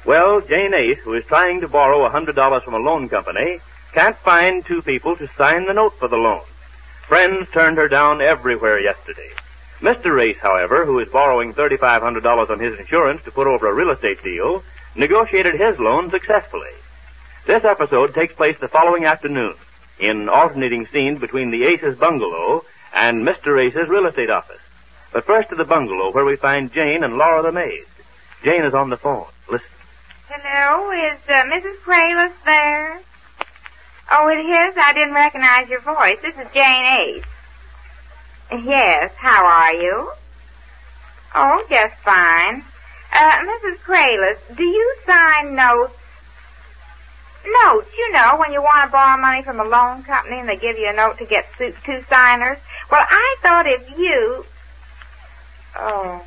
Well, Jane Ace, who is trying to borrow $100 from a loan company, can't find two people to sign the note for the loan. Friends turned her down everywhere yesterday. Mr. Ace, however, who is borrowing $3,500 on his insurance to put over a real estate deal, negotiated his loan successfully. This episode takes place the following afternoon in alternating scenes between the Ace's bungalow and Mr. Ace's real estate office. But first to the bungalow where we find Jane and Laura the maid. Jane is on the phone. Listen. Hello, is Mrs. Quaylis there? Oh, it is? I didn't recognize your voice. This is Jane Ace. Yes, how are you? Oh, just fine. Mrs. Quaylis, do you sign notes? Notes, you know, when you want to borrow money from a loan company and they give you a note to get two signers. Well, I thought if you... Oh,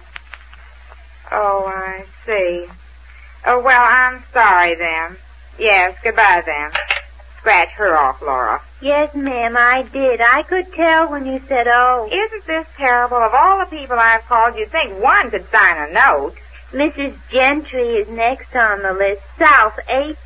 I see. Oh, well, I'm sorry then. Yes, goodbye then. Scratch her off, Laura. Yes, ma'am, I did. I could tell when you said, oh. Isn't this terrible? Of all the people I've called, you'd think one could sign a note. Mrs. Gentry is next on the list. South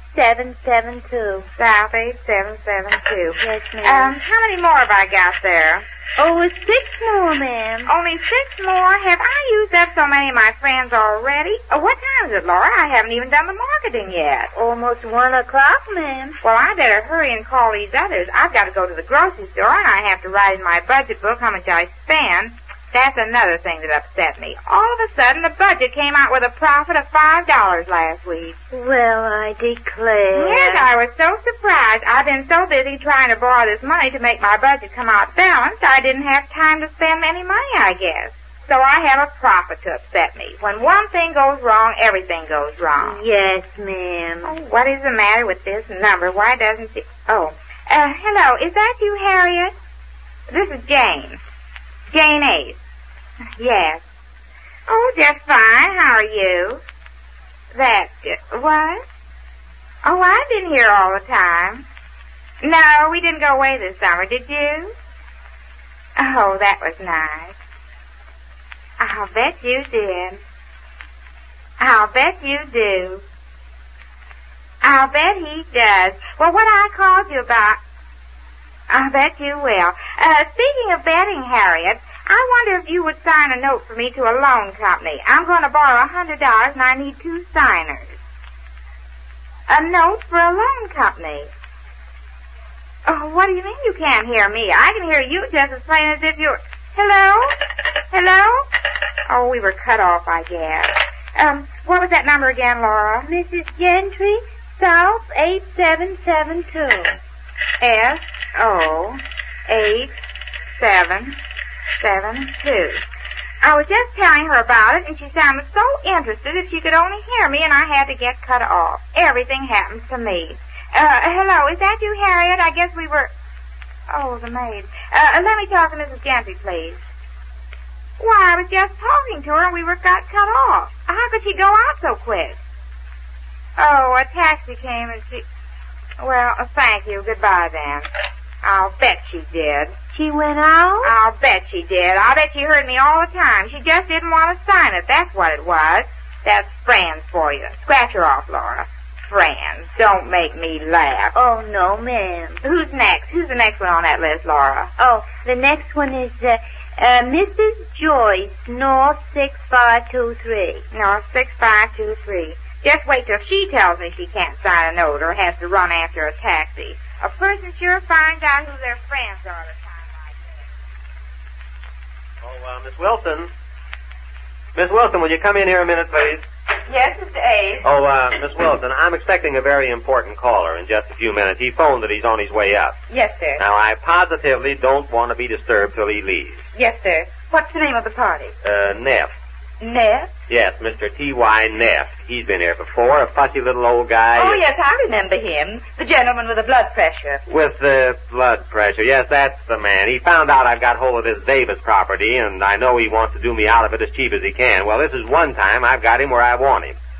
8772. South 8772. Yes, ma'am. How many more have I got there? Oh, 6 more, ma'am. Only 6 more? Have I used up so many of my friends already? Oh, what time is it, Laura? I haven't even done the marketing yet. Almost 1 o'clock, ma'am. Well, I better hurry and call these others. I've got to go to the grocery store, and I have to write in my budget book how much I spend. That's another thing that upset me. All of a sudden, the budget came out with a profit of $5 last week. Well, I declare. Yes, I was so surprised. I've been so busy trying to borrow this money to make my budget come out balanced, I didn't have time to spend any money, I guess. So I have a profit to upset me. When one thing goes wrong, everything goes wrong. Yes, ma'am. Oh, what is the matter with this number? Why doesn't it... Oh, hello, is that you, Harriet? This is Jane. Jane Ace. Yes. Oh, just fine. How are you? That's good. What? Oh, I've been here all the time. No, we didn't go away this summer, did you? Oh, that was nice. I'll bet you did. I'll bet you do. I'll bet he does. Well, what I called you about... I bet you will. Speaking of betting, Harriet, I wonder if you would sign a note for me to a loan company. I'm going to borrow $100 and I need 2 signers. A note for a loan company. Oh, what do you mean you can't hear me? I can hear you just as plain as if you're... Hello? Hello? Oh, we were cut off, I guess. What was that number again, Laura? Mrs. Gentry, South 8772. S-O 8772. I was just telling her about it, and she sounded so interested if she could only hear me, and I had to get cut off. Everything happens to me. Hello, is that you, Harriet? I guess we were... Oh, the maid. Let me talk to Mrs. Gentry, please. Why, I was just talking to her, and we got cut off. How could she go out so quick? Oh, a taxi came, and she... Well, thank you. Goodbye, then. I'll bet she did. She went out? I'll bet she did. I'll bet she heard me all the time. She just didn't want to sign it. That's what it was. That's Franz for you. Scratch her off, Laura. Franz. Don't make me laugh. Oh, no, ma'am. Who's next? Who's the next one on that list, Laura? Oh, the next one is, Mrs. Joyce, North 6523. North 6523. Just wait till she tells me she can't sign a note or has to run after a taxi. A person sure finds out who their friends are at a time like this. Oh, Miss Wilson. Miss Wilson, will you come in here a minute, please? Yes, Mr. Ace. Oh, Miss Wilson, I'm expecting a very important caller in just a few minutes. He phoned that he's on his way up. Yes, sir. Now, I positively don't want to be disturbed till he leaves. Yes, sir. What's the name of the party? Neff. Neff? Yes, Mr. T.Y. Neff. He's been here before, a fussy little old guy. Oh, yes, I remember him. The gentleman with the blood pressure. With the blood pressure. Yes, that's the man. He found out I've got hold of this Davis property, and I know he wants to do me out of it as cheap as he can. Well, this is one time I've got him where I want him.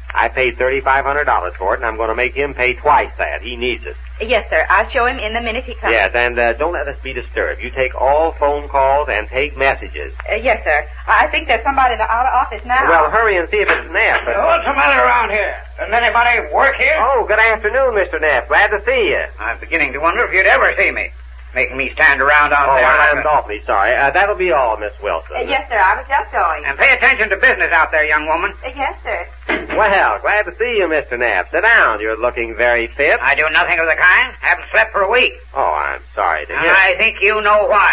I paid $3,500 for it, and I'm going to make him pay twice that. He needs it. Yes, sir. I'll show him in the minute he comes. Yes, and don't let us be disturbed. You take all phone calls and take messages. Yes, sir. I think there's somebody in the outer office now. Well, hurry and see if it's Neff. What's the matter around here? Doesn't anybody work here? Oh, good afternoon, Mr. Neff. Glad to see you. I'm beginning to wonder if you'd ever see me. Making me stand around out there. I'm awfully sorry. That'll be all, Miss Wilson. Yes, sir. I was just going. And pay attention to business out there, young woman. Yes, sir. Well, glad to see you, Mr. Neff. Sit down. You're looking very fit. I do nothing of the kind. Haven't slept for a week. Oh, I'm sorry to And hear. I think you know why.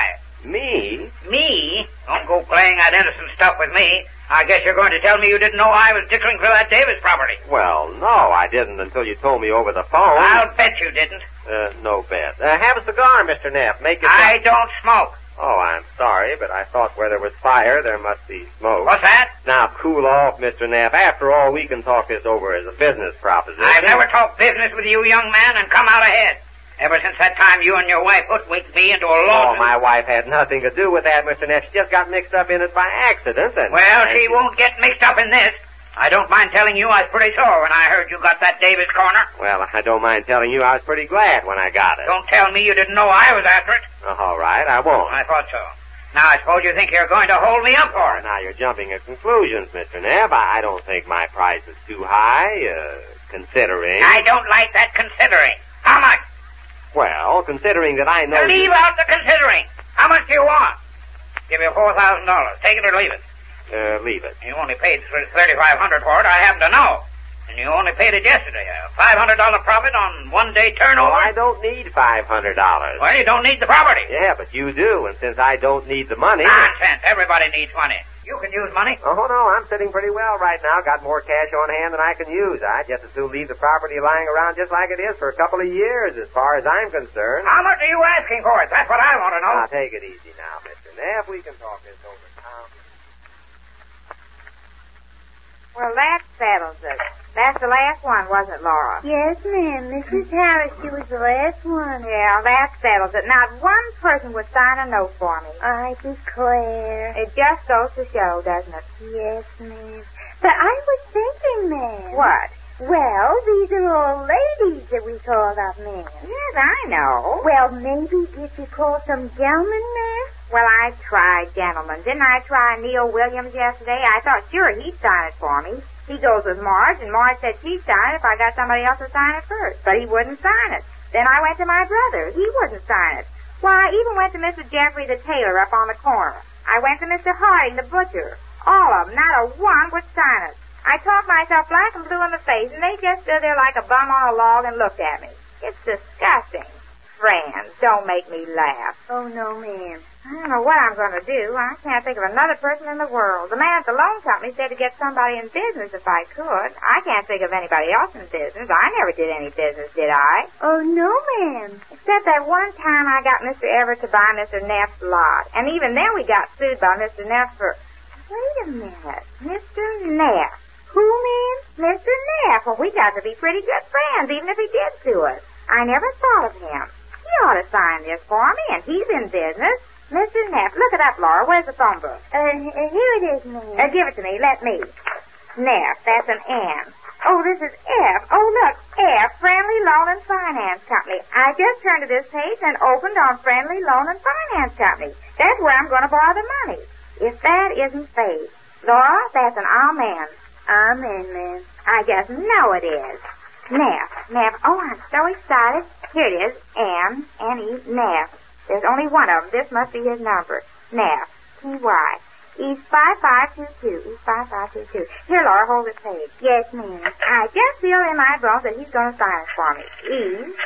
Me? Me? Don't go playing that innocent stuff with me. I guess you're going to tell me you didn't know I was dickering for that Davis property. Well, no, I didn't until you told me over the phone. I'll bet you didn't. No bet. Have a cigar, Mr. Neff. Make it. I don't smoke. Oh, I'm sorry, but I thought where there was fire, there must be smoke. What's that? Now, cool off, Mr. Neff. After all, we can talk this over as a business proposition. I've never talked business with you, young man, and come out ahead. Ever since that time you and your wife hoodwinked me into a lawsuit. Oh, my wife had nothing to do with that, Mr. Neff. She just got mixed up in it by accident, and... Well, she won't get mixed up in this. I don't mind telling you I was pretty sore when I heard you got that Davis corner. Well, I don't mind telling you I was pretty glad when I got it. Don't tell me you didn't know I was after it. All right, I won't. I thought so. Now, I suppose you think you're going to hold me up for it. Now, you're jumping at conclusions, Mr. Neff. I don't think my price is too high, considering... I don't like that considering. How much? Well, considering that I know... Leave out the considering. How much do you want? Give you $4,000. Take it or leave it. Leave it. You only paid $3,500 for it, I happen to know. And you only paid it yesterday. A $500 profit on one-day turnover. Oh, I don't need $500. Well, you don't need the property. Yeah, but you do, and since I don't need the money... Nonsense. Everybody needs money. You can use money. Oh, no, I'm sitting pretty well right now. Got more cash on hand than I can use. I'd just as soon leave the property lying around just like it is for a couple of years, as far as I'm concerned. How much are you asking for it? That's what I want to know. Now, take it easy now, Mr. Neff. We can talk this over town. Well, that settles it. That's the last one, wasn't it, Laura? Yes, ma'am. Mrs. Harris, she was the last one. Yeah, that settles it. Not one person would sign a note for me. I declare. It just goes to show, doesn't it? Yes, ma'am. But I was thinking, ma'am. What? Well, these are all ladies that we called up men. Yes, I know. Well, maybe did you call some gentlemen, ma'am? Well, I tried gentlemen. Didn't I try Neil Williams yesterday? I thought sure he'd sign it for me. He goes with Marge, and Marge said she'd sign it if I got somebody else to sign it first. But he wouldn't sign it. Then I went to my brother. He wouldn't sign it. Why, I even went to Mr. Jeffrey the tailor up on the corner. I went to Mr. Harding the butcher. All of them, not a one would sign it. I talked myself black and blue in the face, and they just stood there like a bum on a log and looked at me. It's disgusting. Friends, don't make me laugh. Oh, no, ma'am. I don't know what I'm going to do. I can't think of another person in the world. The man at the loan company said to get somebody in business if I could. I can't think of anybody else in business. I never did any business, did I? Oh, no, ma'am. Except that one time I got Mr. Everett to buy Mr. Neff's lot. And even then we got sued by Mr. Neff for... Wait a minute. Mr. Neff. Who, ma'am? Mr. Neff. Well, we got to be pretty good friends, even if he did sue us. I never thought of him. He ought to sign this for me, and he's in business. Mr. Neff, look it up, Laura. Where's the phone book? Here it is, ma'am. Give it to me. Let me. Neff, that's an N. Oh, this is F. Oh, look, F, Friendly Loan and Finance Company. I just turned to this page and opened on Friendly Loan and Finance Company. That's where I'm going to borrow the money. If that isn't faith. Laura, that's an amen. Amen, ma'am. I just know it is. Neff. Oh, I'm so excited. Here it is. N-E, Neff. There's only one of them. This must be his number. Neff. T-Y. East 5522. East 5522. Here, Laura, hold this page. Yes, ma'am. I just feel in my bones that he's going to sign it for me. East.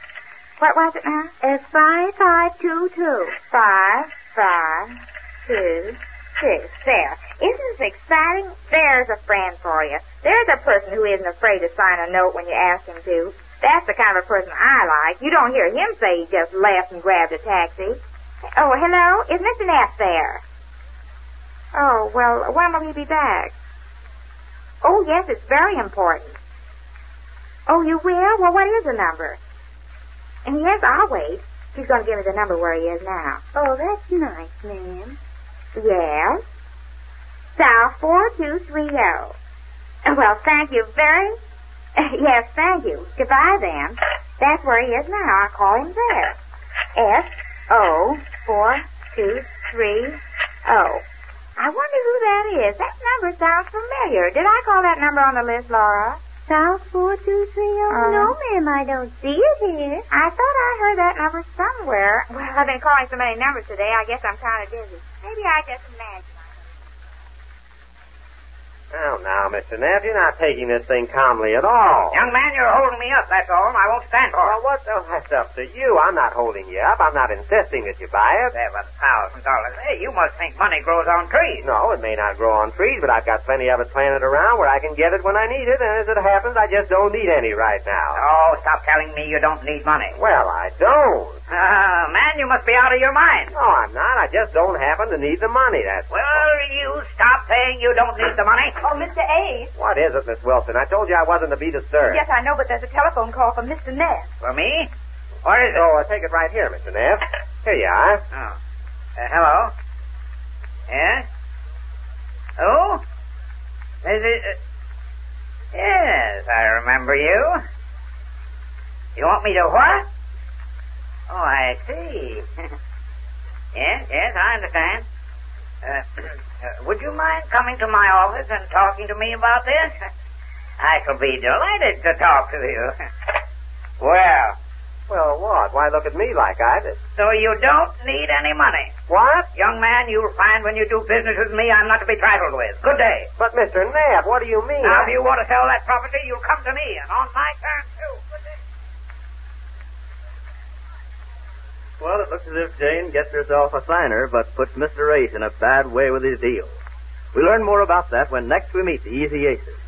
What was it now? 5522. 5526. There. Isn't this exciting? There's a friend for you. There's a person who isn't afraid to sign a note when you ask him to. That's the kind of a person I like. You don't hear him say he just left and grabbed a taxi. Oh, hello? Is Mr. Neff there? Oh, well, when will he be back? Oh, yes, it's very important. Oh, you will? Well, what is the number? And yes, I'll wait. She's going to give me the number where he is now. Oh, that's nice, ma'am. Yes? South 4230. Well, thank you very... yes, thank you. Goodbye, then. That's where he is now. I'll call him there. S-O-423-0. I wonder who that is. That number sounds familiar. Did I call that number on the list, Laura? South 4230? No, ma'am, I don't see it here. I thought I heard that number somewhere. Well, I've been calling so many numbers today, I guess I'm kind of dizzy. Maybe I just imagined. Oh, now, Mr. Neff, you're not taking this thing calmly at all. Young man, you're holding me up, that's all, and I won't stand for it. Well, that's up to you. I'm not holding you up. I'm not insisting that you buy it. $7,000. Hey, you must think money grows on trees. No, it may not grow on trees, but I've got plenty of it planted around where I can get it when I need it, and as it happens, I just don't need any right now. Oh, stop telling me you don't need money. Well, I don't. Man, you must be out of your mind. No, I'm not. I just don't happen to need the money, that's Well, you stop saying you don't need the money. Oh, Mr. Ace. What is it, Miss Wilson? I told you I wasn't to be disturbed. Yes, I know, but there's a telephone call from Mr. Neff. For me? What is it? So, take it right here, Mr. Neff. Here you are. Oh. Hello? Yes? Oh? Is it... yes, I remember you. You want me to what? Oh, I see. Yes, I understand. Would you mind coming to my office and talking to me about this? I shall be delighted to talk to you. Well, what? Why look at me like I did? so you don't need any money. What? Young man, you'll find when you do business with me, I'm not to be trifled with. Good day. But, Mr. Neff, what do you mean? Now, if you want to sell that property, you'll come to me, and on my terms, too. Good day. Well, it looks as if Jane gets herself a signer, but puts Mr. Ace in a bad way with his deal. We learn more about that when next we meet the Easy Aces.